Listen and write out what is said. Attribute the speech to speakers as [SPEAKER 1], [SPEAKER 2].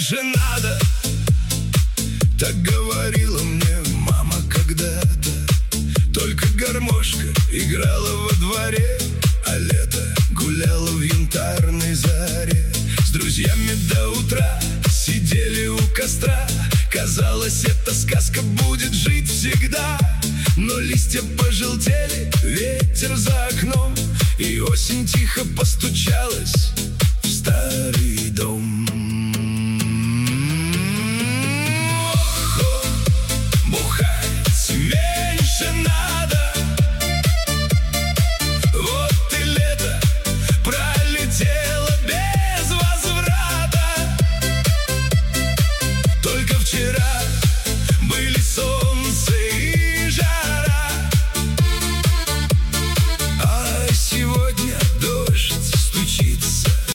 [SPEAKER 1] меньше надо. Так говорила мне мама когда-то. Только гармошка играла во дворе, а лето гуляло в янтарной заре с друзьями до утра.